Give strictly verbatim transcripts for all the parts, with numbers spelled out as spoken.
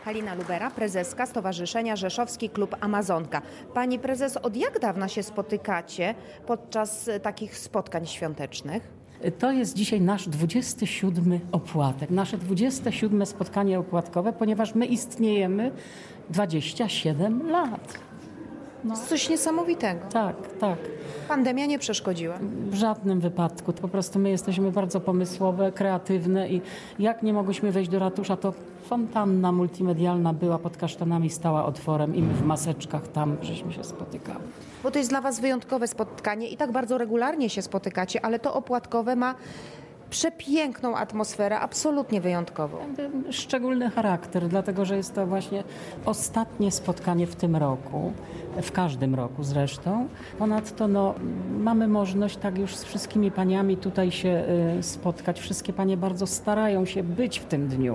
Halina Lubera, prezeska Stowarzyszenia Rzeszowski Klub Amazonka. Pani prezes, od jak dawna się spotykacie podczas takich spotkań świątecznych? To jest dzisiaj nasz dwudziesty siódmy opłatek, nasze dwudzieste siódme spotkanie opłatkowe, ponieważ my istniejemy dwadzieścia siedem lat. No. Coś niesamowitego. Tak, tak. Pandemia nie przeszkodziła? W żadnym wypadku. Po prostu my jesteśmy bardzo pomysłowe, kreatywne i jak nie mogłyśmy wejść do ratusza, to fontanna multimedialna była pod kasztanami, stała otworem i my w maseczkach tam żeśmy się spotykały. Bo to jest dla was wyjątkowe spotkanie i tak bardzo regularnie się spotykacie, ale to opłatkowe ma przepiękną atmosferę, absolutnie wyjątkową. Szczególny charakter, dlatego że jest to właśnie ostatnie spotkanie w tym roku, w każdym roku zresztą. Ponadto no, mamy możliwość tak już z wszystkimi paniami tutaj się y, spotkać. Wszystkie panie bardzo starają się być w tym dniu,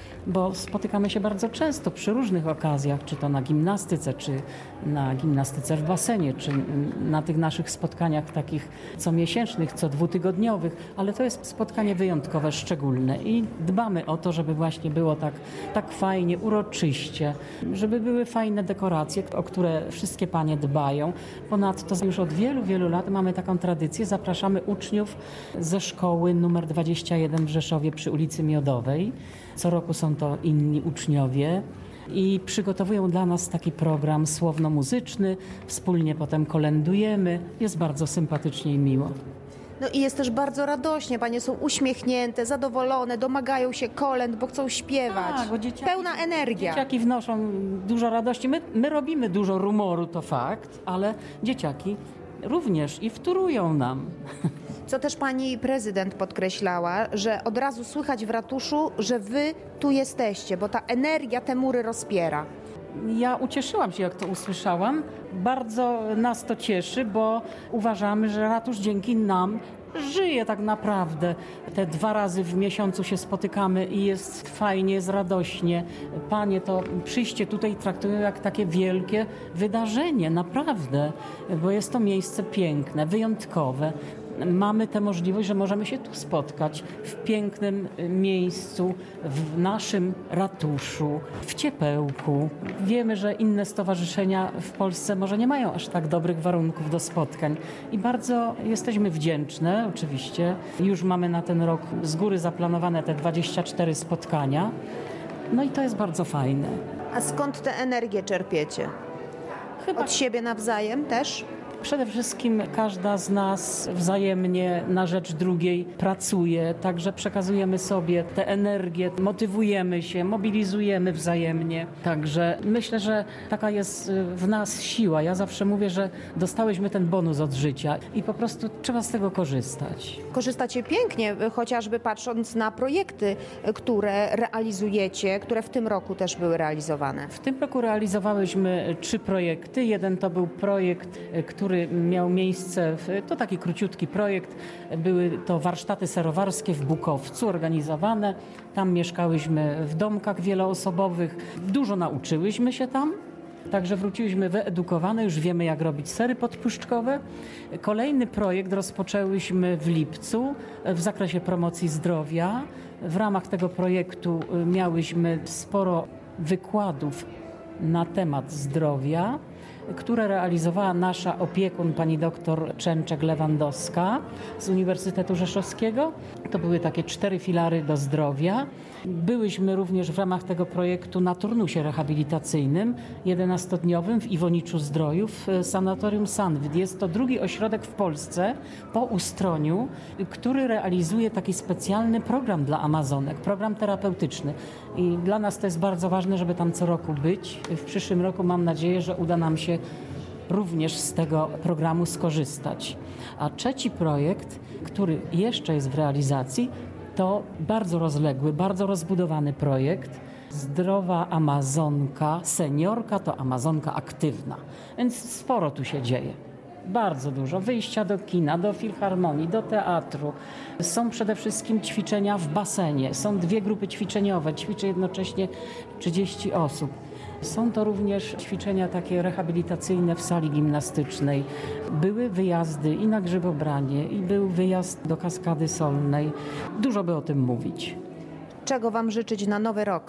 bo spotykamy się bardzo często przy różnych okazjach, czy to na gimnastyce, czy na gimnastyce w basenie, czy na tych naszych spotkaniach takich comiesięcznych, co dwutygodniowych, ale to jest spotkanie wyjątkowe, szczególne i dbamy o to, żeby właśnie było tak, tak fajnie, uroczyście, żeby były fajne dekoracje, o które wszystkie panie dbają. Ponadto już od wielu, wielu lat mamy taką tradycję, zapraszamy uczniów ze szkoły numer dwadzieścia jeden w Rzeszowie przy ulicy Miodowej. Co roku są to inni uczniowie i przygotowują dla nas taki program słowno-muzyczny. Wspólnie potem kolędujemy. Jest bardzo sympatycznie i miło. No i jest też bardzo radośnie. Panie są uśmiechnięte, zadowolone, domagają się kolęd, bo chcą śpiewać. Tak, bo dzieciaki, pełna energia. Dzieciaki wnoszą dużo radości. My, my robimy dużo rumoru, to fakt, ale dzieciaki również i wtórują nam. Co też pani prezydent podkreślała, że od razu słychać w ratuszu, że wy tu jesteście, bo ta energia te mury rozpiera. Ja ucieszyłam się, jak to usłyszałam. Bardzo nas to cieszy, bo uważamy, że ratusz dzięki nam żyje tak naprawdę. Te dwa razy w miesiącu się spotykamy i jest fajnie, jest radośnie. Panie to przyjście tutaj traktują jak takie wielkie wydarzenie, naprawdę, bo jest to miejsce piękne, wyjątkowe. Mamy tę możliwość, że możemy się tu spotkać w pięknym miejscu, w naszym ratuszu, w ciepełku. Wiemy, że inne stowarzyszenia w Polsce może nie mają aż tak dobrych warunków do spotkań i bardzo jesteśmy wdzięczne, oczywiście. Już mamy na ten rok z góry zaplanowane te dwadzieścia cztery spotkania. No i to jest bardzo fajne. A skąd tę energię czerpiecie? Chyba od siebie nawzajem też? Przede wszystkim każda z nas wzajemnie na rzecz drugiej pracuje, także przekazujemy sobie tę energię, motywujemy się, mobilizujemy wzajemnie. Także myślę, że taka jest w nas siła. Ja zawsze mówię, że dostałyśmy ten bonus od życia i po prostu trzeba z tego korzystać. Korzystacie pięknie, chociażby patrząc na projekty, które realizujecie, które w tym roku też były realizowane. W tym roku realizowałyśmy trzy projekty. Jeden to był projekt, który miał miejsce, w, to taki króciutki projekt, były to warsztaty serowarskie w Bukowcu organizowane. Tam mieszkałyśmy w domkach wieloosobowych, dużo nauczyłyśmy się tam. Także wróciłyśmy wyedukowane, już wiemy jak robić sery podpuszczkowe. Kolejny projekt rozpoczęłyśmy w lipcu w zakresie promocji zdrowia. W ramach tego projektu miałyśmy sporo wykładów na temat zdrowia, które realizowała nasza opiekun, pani doktor Częczek-Lewandowska z Uniwersytetu Rzeszowskiego. To były takie cztery filary do zdrowia. Byłyśmy również w ramach tego projektu na turnusie rehabilitacyjnym jedenastodniowym w Iwoniczu-Zdrojów, Sanatorium Sanwid. Jest to drugi ośrodek w Polsce po Ustroniu, który realizuje taki specjalny program dla Amazonek, program terapeutyczny. I dla nas to jest bardzo ważne, żeby tam co roku być. W przyszłym roku mam nadzieję, że uda nam się również z tego programu skorzystać. A trzeci projekt, który jeszcze jest w realizacji, to bardzo rozległy, bardzo rozbudowany projekt. Zdrowa Amazonka, seniorka to Amazonka aktywna. Więc sporo tu się dzieje. Bardzo dużo. Wyjścia do kina, do filharmonii, do teatru. Są przede wszystkim ćwiczenia w basenie. Są dwie grupy ćwiczeniowe. Ćwiczy jednocześnie trzydzieści osób. Są to również ćwiczenia takie rehabilitacyjne w sali gimnastycznej. Były wyjazdy i na Grzybobranie, i był wyjazd do Kaskady Solnej. Dużo by o tym mówić. Czego wam życzyć na nowy rok?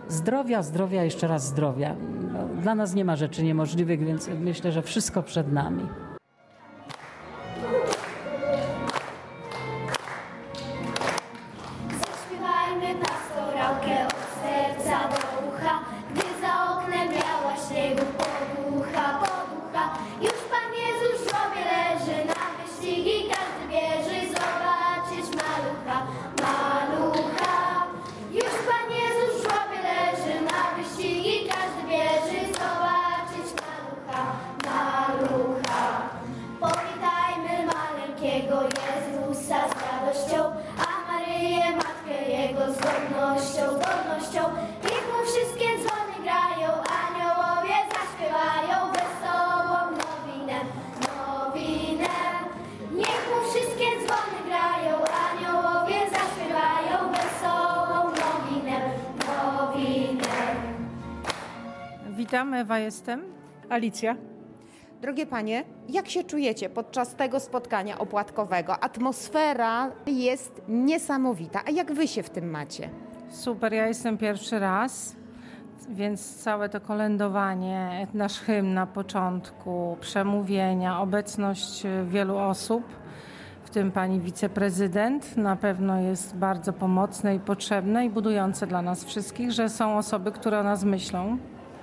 zdrowia, zdrowia, jeszcze raz zdrowia. No, dla nas nie ma rzeczy niemożliwych, więc myślę, że wszystko przed nami. Zaśpiewajmy pastorałkę od serca do ucha, gdy za oknem biała śniegu poducha, poducha. Już Pan Jezus w grobie leży, na wyścigi każdy bierze, zobaczyć malucha, malucha. Już Pan Jezus w grobie leży, na wyścigi każdy bierze, zobaczyć malucha, malucha. Powitajmy maleńkiego Jezusa z radością, a Maryję Matkę Jego z godnością, z godnością. Niech mu wszystkie dzwony grają, aniołowie zaśpiewają wesołą nowinę, nowinę. Niech mu wszystkie dzwony grają, aniołowie zaśpiewają wesołą nowinę, nowinę. Witam, Ewa jestem. Alicja. Drogie panie, jak się czujecie podczas tego spotkania opłatkowego? Atmosfera jest niesamowita. A jak wy się w tym macie? Super, ja jestem pierwszy raz, więc całe to kolędowanie, nasz hymn na początku, przemówienia, obecność wielu osób, w tym pani wiceprezydent, na pewno jest bardzo pomocne i potrzebne i budujące dla nas wszystkich, że są osoby, które o nas myślą.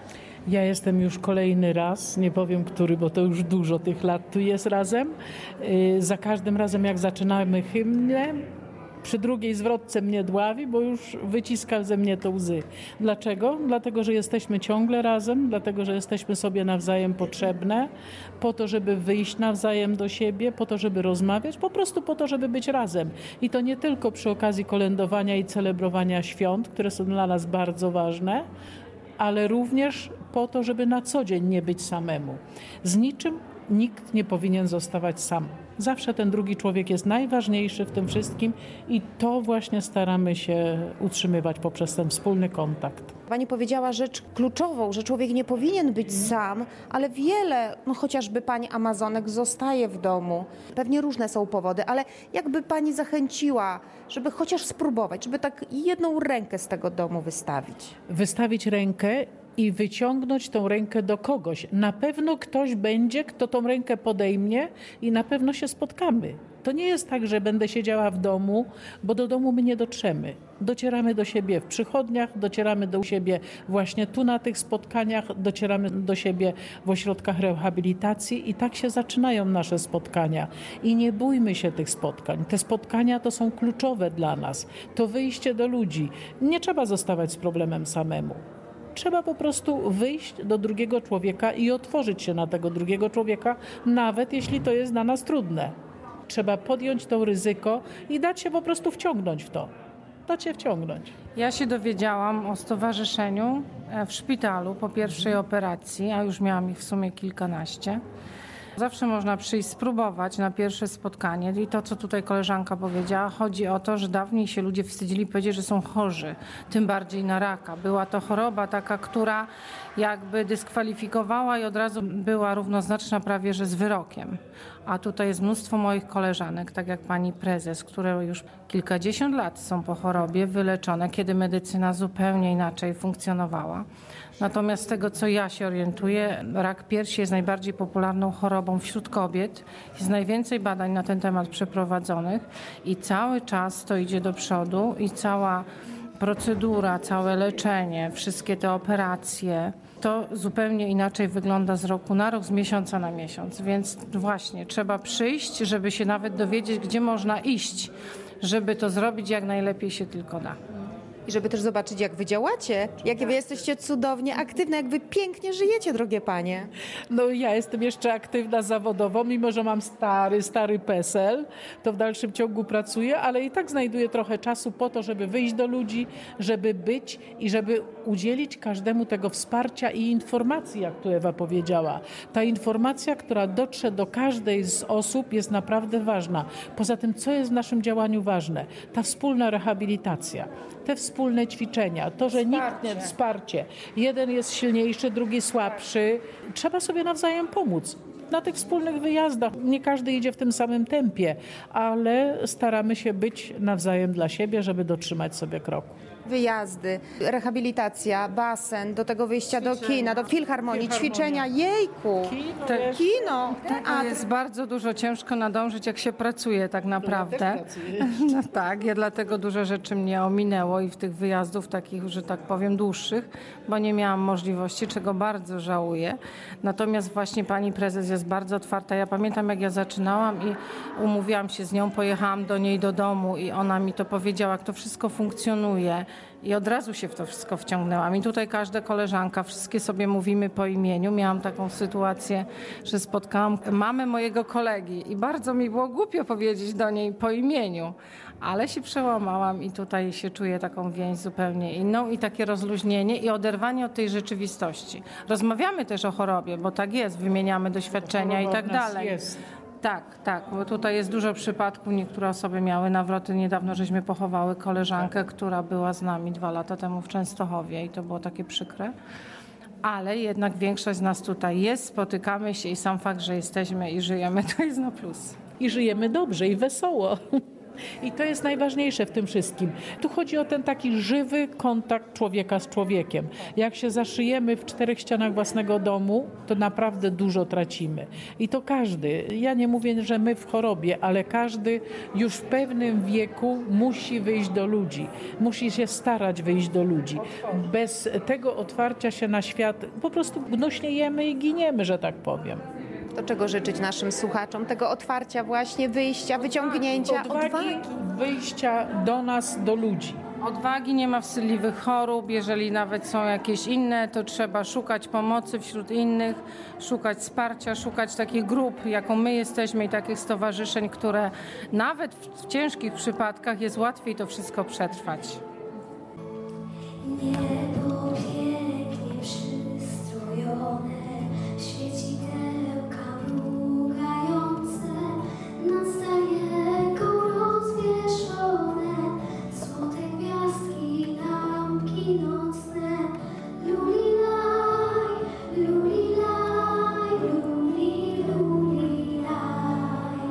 Ja jestem już kolejny raz, nie powiem który, bo to już dużo tych lat tu jest razem. Yy, za każdym razem jak zaczynamy hymnę, przy drugiej zwrotce mnie dławi, bo już wyciska ze mnie to łzy. Dlaczego? Dlatego, że jesteśmy ciągle razem, dlatego, że jesteśmy sobie nawzajem potrzebne, po to, żeby wyjść nawzajem do siebie, po to, żeby rozmawiać, po prostu po to, żeby być razem. I to nie tylko przy okazji kolędowania i celebrowania świąt, które są dla nas bardzo ważne, ale również po to, żeby na co dzień nie być samemu. Z niczym nikt nie powinien zostawać sam. Zawsze ten drugi człowiek jest najważniejszy w tym wszystkim i to właśnie staramy się utrzymywać poprzez ten wspólny kontakt. Pani powiedziała rzecz kluczową, że człowiek nie powinien być sam, ale wiele, no chociażby pani Amazonek zostaje w domu. Pewnie różne są powody, ale jakby pani zachęciła, żeby chociaż spróbować, żeby tak jedną rękę z tego domu wystawić? Wystawić rękę i wyciągnąć tą rękę do kogoś. Na pewno ktoś będzie, kto tą rękę podejmie i na pewno się spotkamy. To nie jest tak, że będę siedziała w domu, bo do domu my nie dotrzemy. Docieramy do siebie w przychodniach, docieramy do siebie właśnie tu na tych spotkaniach, docieramy do siebie w ośrodkach rehabilitacji i tak się zaczynają nasze spotkania. I nie bójmy się tych spotkań. Te spotkania to są kluczowe dla nas. To wyjście do ludzi. Nie trzeba zostawać z problemem samemu. Trzeba po prostu wyjść do drugiego człowieka i otworzyć się na tego drugiego człowieka, nawet jeśli to jest dla nas trudne. Trzeba podjąć to ryzyko i dać się po prostu wciągnąć w to. Dać się wciągnąć. Ja się dowiedziałam o stowarzyszeniu w szpitalu po pierwszej operacji, a już miałam ich w sumie kilkanaście. Zawsze można przyjść, spróbować na pierwsze spotkanie i to, co tutaj koleżanka powiedziała, chodzi o to, że dawniej się ludzie wstydzili powiedzieć, że są chorzy, tym bardziej na raka. Była to choroba taka, która jakby dyskwalifikowała i od razu była równoznaczna prawie, że z wyrokiem. A tutaj jest mnóstwo moich koleżanek, tak jak pani prezes, które już kilkadziesiąt lat są po chorobie wyleczone, kiedy medycyna zupełnie inaczej funkcjonowała. Natomiast z tego, co ja się orientuję, rak piersi jest najbardziej popularną chorobą wśród kobiet. Jest najwięcej badań na ten temat przeprowadzonych i cały czas to idzie do przodu i cała procedura, całe leczenie, wszystkie te operacje, to zupełnie inaczej wygląda z roku na rok, z miesiąca na miesiąc. Więc właśnie trzeba przyjść, żeby się nawet dowiedzieć, gdzie można iść, żeby to zrobić jak najlepiej się tylko da. I żeby też zobaczyć, jak wy działacie, jakie wy jesteście cudownie aktywne, jak wy pięknie żyjecie, drogie panie. No ja jestem jeszcze aktywna zawodowo, mimo że mam stary, stary PESEL, to w dalszym ciągu pracuję, ale i tak znajduję trochę czasu po to, żeby wyjść do ludzi, żeby być i żeby udzielić każdemu tego wsparcia i informacji, jak tu Ewa powiedziała. Ta informacja, która dotrze do każdej z osób, jest naprawdę ważna. Poza tym, co jest w naszym działaniu ważne? Ta wspólna rehabilitacja, te wspólne ćwiczenia, to, że nikt nie... Wsparcie. Jeden jest silniejszy, drugi słabszy. Trzeba sobie nawzajem pomóc. Na tych wspólnych wyjazdach nie każdy idzie w tym samym tempie, ale staramy się być nawzajem dla siebie, żeby dotrzymać sobie kroku. Wyjazdy, rehabilitacja, basen, do tego wyjścia do kina, do filharmonii, Filharmonia. ćwiczenia, jejku, Kino, Te- wiesz, kino, To teatr. jest bardzo dużo ciężko nadążyć, jak się pracuje tak naprawdę. też pracuję. No tak, ja dlatego dużo rzeczy mnie ominęło i w tych wyjazdów takich, że tak powiem, dłuższych, bo nie miałam możliwości, czego bardzo żałuję. Natomiast właśnie pani prezes jest bardzo otwarta. Ja pamiętam, jak ja zaczynałam i umówiłam się z nią, pojechałam do niej do domu i ona mi to powiedziała, jak to wszystko funkcjonuje. I od razu się w to wszystko wciągnęłam. I tutaj każda koleżanka, wszystkie sobie mówimy po imieniu. Miałam taką sytuację, że spotkałam mamę mojego kolegi i bardzo mi było głupio powiedzieć do niej po imieniu, ale się przełamałam i tutaj się czuję taką więź zupełnie inną i takie rozluźnienie i oderwanie od tej rzeczywistości. Rozmawiamy też o chorobie, bo tak jest, wymieniamy doświadczenia i Choroba tak w nas dalej. jest. Tak, tak, bo tutaj jest dużo przypadków, niektóre osoby miały nawroty. Niedawno żeśmy pochowały koleżankę, która była z nami dwa lata temu w Częstochowie i to było takie przykre. Ale jednak większość z nas tutaj jest, spotykamy się i sam fakt, że jesteśmy i żyjemy, to jest na plus. I żyjemy dobrze i wesoło. I to jest najważniejsze w tym wszystkim. Tu chodzi o ten taki żywy kontakt człowieka z człowiekiem. Jak się zaszyjemy w czterech ścianach własnego domu, to naprawdę dużo tracimy. I to każdy, ja nie mówię, że my w chorobie, ale każdy już w pewnym wieku musi wyjść do ludzi. Musi się starać wyjść do ludzi. Bez tego otwarcia się na świat po prostu gnuśniejemy i giniemy, że tak powiem. To czego życzyć naszym słuchaczom? Tego otwarcia właśnie, wyjścia, wyciągnięcia, Odwagi, odwagi. wyjścia do nas, do ludzi. Odwagi, nie ma wstydliwych chorób. Jeżeli nawet są jakieś inne, to trzeba szukać pomocy wśród innych, szukać wsparcia, szukać takich grup, jaką my jesteśmy i takich stowarzyszeń, które nawet w, w ciężkich przypadkach jest łatwiej to wszystko przetrwać. Niebo pięknie przystrojone, świecidełka mrugające, nad stajenką rozwieszone, złote gwiazdki, lampki nocne. Lulilaj, lulilaj, luli, lulilaj.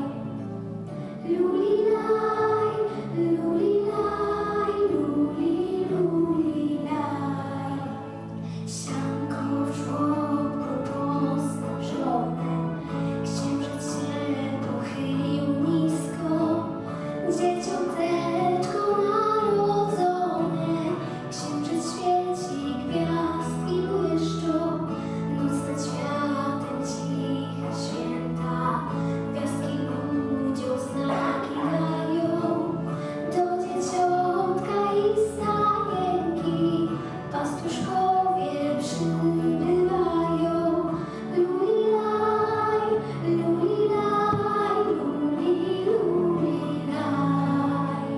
Lulilaj, lulilaj, luli, lulilaj. Sianko w żłobku posmażone, księżyc się pochylił nisko. Dzieciąteczko narodzone, księżyc świeci, gwiazdki błyszczą. Noc nad światem cicha, święta, gwiazdki budzią, znaki dają. Do dzieciątka i stajenki pastuszkowie przybywają. Lulilaj, lulilaj, luli, lulilaj.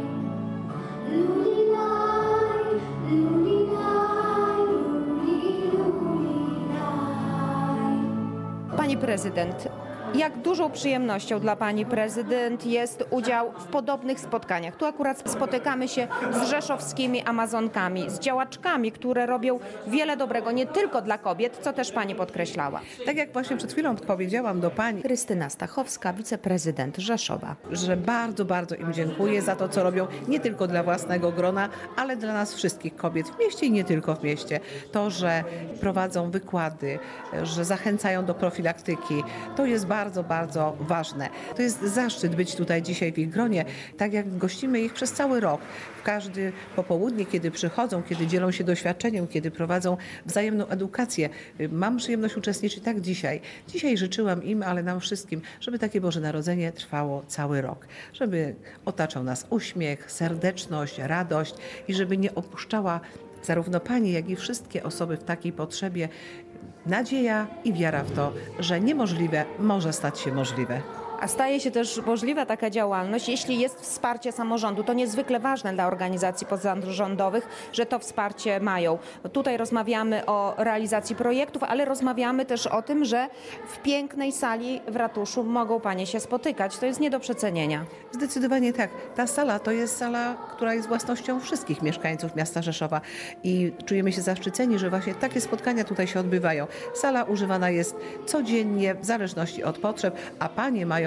Lulilaj, lulilaj, luli, lulilaj. Pani prezydent, jak dużą przyjemnością dla pani prezydent jest udział w podobnych spotkaniach. Tu akurat spotykamy się z rzeszowskimi Amazonkami, z działaczkami, które robią wiele dobrego, nie tylko dla kobiet, co też pani podkreślała. Tak jak właśnie przed chwilą powiedziałam do pani, Krystyna Stachowska, wiceprezydent Rzeszowa. że bardzo, bardzo im dziękuję za to, co robią nie tylko dla własnego grona, ale dla nas wszystkich kobiet w mieście i nie tylko w mieście. To, że prowadzą wykłady, że zachęcają do profilaktyki, to jest bardzo, bardzo ważne. To jest zaszczyt być tutaj dzisiaj w ich gronie, tak jak gościmy ich przez cały rok. W każdy popołudnie, kiedy przychodzą, kiedy dzielą się doświadczeniem, kiedy prowadzą wzajemną edukację. Mam przyjemność uczestniczyć tak dzisiaj. Dzisiaj życzyłam im, ale nam wszystkim, żeby takie Boże Narodzenie trwało cały rok. Żeby otaczał nas uśmiech, serdeczność, radość i żeby nie opuszczała zarówno pani, jak i wszystkie osoby w takiej potrzebie nadzieja i wiara w to, że niemożliwe może stać się możliwe. A staje się też możliwa taka działalność, jeśli jest wsparcie samorządu. To niezwykle ważne dla organizacji pozarządowych, że to wsparcie mają. Tutaj rozmawiamy o realizacji projektów, ale rozmawiamy też o tym, że w pięknej sali w ratuszu mogą panie się spotykać. To jest nie do przecenienia. Zdecydowanie tak. Ta sala to jest sala, która jest własnością wszystkich mieszkańców miasta Rzeszowa i czujemy się zaszczyceni, że właśnie takie spotkania tutaj się odbywają. Sala używana jest codziennie w zależności od potrzeb, a panie mają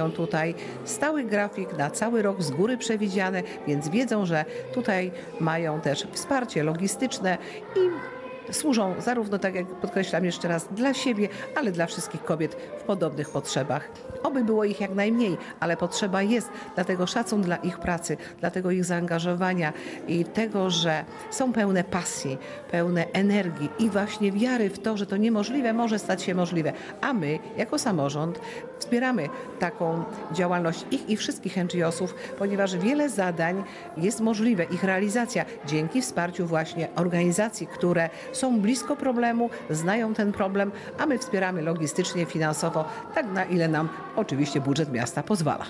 mają tutaj stały grafik na cały rok z góry przewidziane, więc wiedzą, że tutaj mają też wsparcie logistyczne i służą zarówno, tak jak podkreślam jeszcze raz, dla siebie, ale dla wszystkich kobiet w podobnych potrzebach. Oby było ich jak najmniej, ale potrzeba jest, dlatego szacun dla ich pracy, dlatego ich zaangażowania i tego, że są pełne pasji, pełne energii i właśnie wiary w to, że to niemożliwe może stać się możliwe. A my, jako samorząd, wspieramy taką działalność ich i wszystkich N G O sów, ponieważ wiele zadań jest możliwe, ich realizacja dzięki wsparciu właśnie organizacji, które są blisko problemu, znają ten problem, a my wspieramy logistycznie, finansowo, tak na ile nam oczywiście budżet miasta pozwala.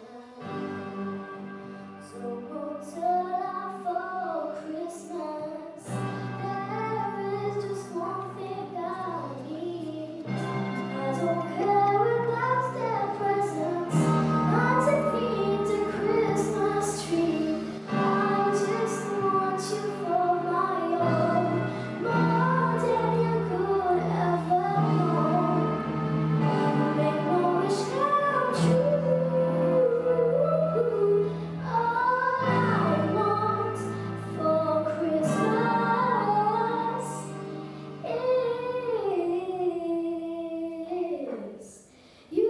So what's alive for Christmas? There is just one thing I need. I don't care about their presents. Not to feed the Christmas tree. I just want you for my own, more than you could ever know. Make my wish come true. All I want for Christmas is you.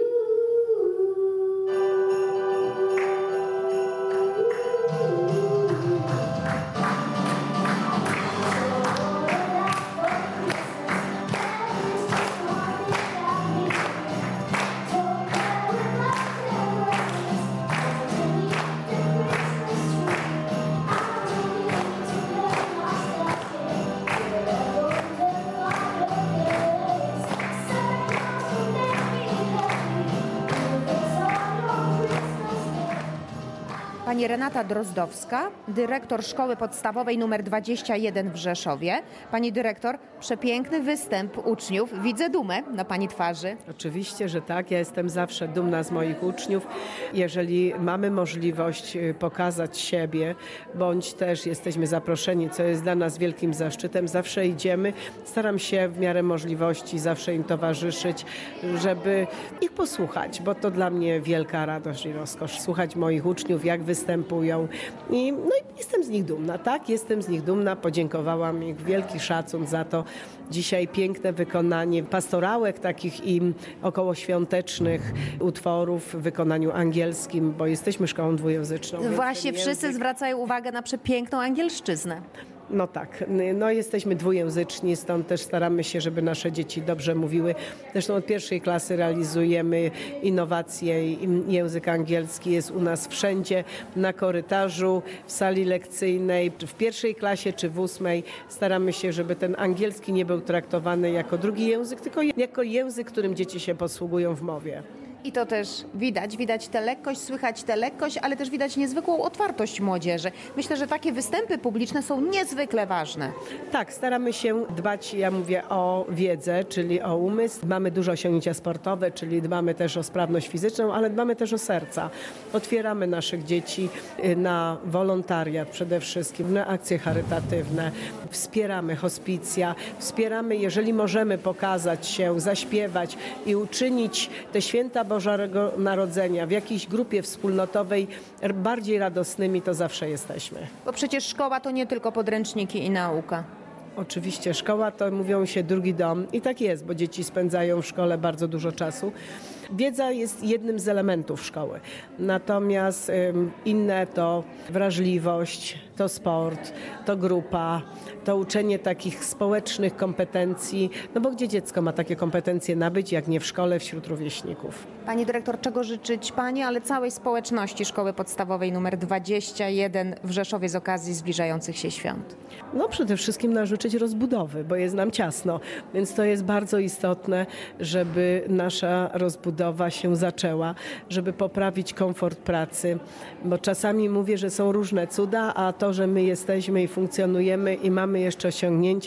Pani Renata Drozdowska, dyrektor Szkoły Podstawowej nr dwadzieścia jeden w Rzeszowie. Pani dyrektor, przepiękny występ uczniów. Widzę dumę na pani twarzy. Oczywiście, że tak. Ja jestem zawsze dumna z moich uczniów. Jeżeli mamy możliwość y, pokazać siebie, bądź też jesteśmy zaproszeni, co jest dla nas wielkim zaszczytem, zawsze idziemy. Staram się w miarę możliwości zawsze im towarzyszyć, żeby ich posłuchać, bo to dla mnie wielka radość i rozkosz. Słuchać moich uczniów, jak występują. I, no i jestem z nich dumna, tak? Jestem z nich dumna. Podziękowałam ich, wielki szacun za to. Dzisiaj piękne wykonanie pastorałek takich i okołoświątecznych utworów w wykonaniu angielskim, bo jesteśmy szkołą dwujęzyczną. więc Właśnie ten wszyscy język- zwracają uwagę na przepiękną angielszczyznę. No tak, no jesteśmy dwujęzyczni, stąd też staramy się, żeby nasze dzieci dobrze mówiły. Zresztą od pierwszej klasy realizujemy innowacje i język angielski jest u nas wszędzie, na korytarzu, w sali lekcyjnej, w pierwszej klasie czy w ósmej. Staramy się, żeby ten angielski nie był traktowany jako drugi język, tylko jako język, którym dzieci się posługują w mowie. I to też widać, widać tę lekkość, słychać tę lekkość, ale też widać niezwykłą otwartość młodzieży. Myślę, że takie występy publiczne są niezwykle ważne. Tak, staramy się dbać, ja mówię, o wiedzę, czyli o umysł. Mamy duże osiągnięcia sportowe, czyli dbamy też o sprawność fizyczną, ale dbamy też o serca. Otwieramy naszych dzieci na wolontariat przede wszystkim, na akcje charytatywne. Wspieramy hospicja, wspieramy, jeżeli możemy pokazać się, zaśpiewać i uczynić te święta Bożego Narodzenia w jakiejś grupie wspólnotowej bardziej radosnymi, to zawsze jesteśmy. Bo przecież szkoła to nie tylko podręczniki i nauka. Oczywiście szkoła to, mówią się, drugi dom i tak jest, bo dzieci spędzają w szkole bardzo dużo czasu. Wiedza jest jednym z elementów szkoły, natomiast ym, inne to wrażliwość, to sport, to grupa, to uczenie takich społecznych kompetencji, no bo gdzie dziecko ma takie kompetencje nabyć, jak nie w szkole wśród rówieśników. Pani dyrektor, czego życzyć pani, ale całej społeczności Szkoły Podstawowej nr dwadzieścia jeden w Rzeszowie z okazji zbliżających się świąt? No przede wszystkim należy życzyć rozbudowy, bo jest nam ciasno, więc to jest bardzo istotne, żeby nasza rozbudowa się zaczęła, żeby poprawić komfort pracy, bo czasami mówię, że są różne cuda, a to, że my jesteśmy i funkcjonujemy i mamy jeszcze osiągnięcia,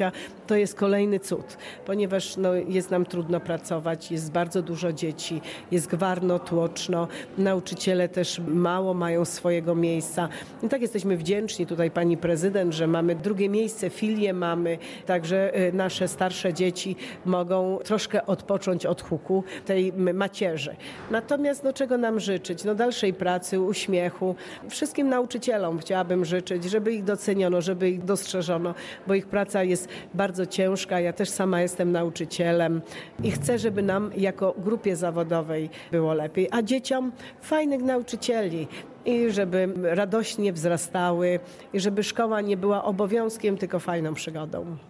to jest kolejny cud, ponieważ no, jest nam trudno pracować, jest bardzo dużo dzieci, jest gwarno, tłoczno, nauczyciele też mało mają swojego miejsca. I tak jesteśmy wdzięczni tutaj pani prezydent, że mamy drugie miejsce, filię mamy, także y, nasze starsze dzieci mogą troszkę odpocząć od huku tej m- macierzy. Natomiast no, czego nam życzyć? No, dalszej pracy, uśmiechu. Wszystkim nauczycielom chciałabym życzyć, żeby ich doceniono, żeby ich dostrzeżono, bo ich praca jest bardzo ciężka. Ja też sama jestem nauczycielem i chcę, żeby nam jako grupie zawodowej było lepiej, a dzieciom fajnych nauczycieli i żeby radośnie wzrastały i żeby szkoła nie była obowiązkiem, tylko fajną przygodą.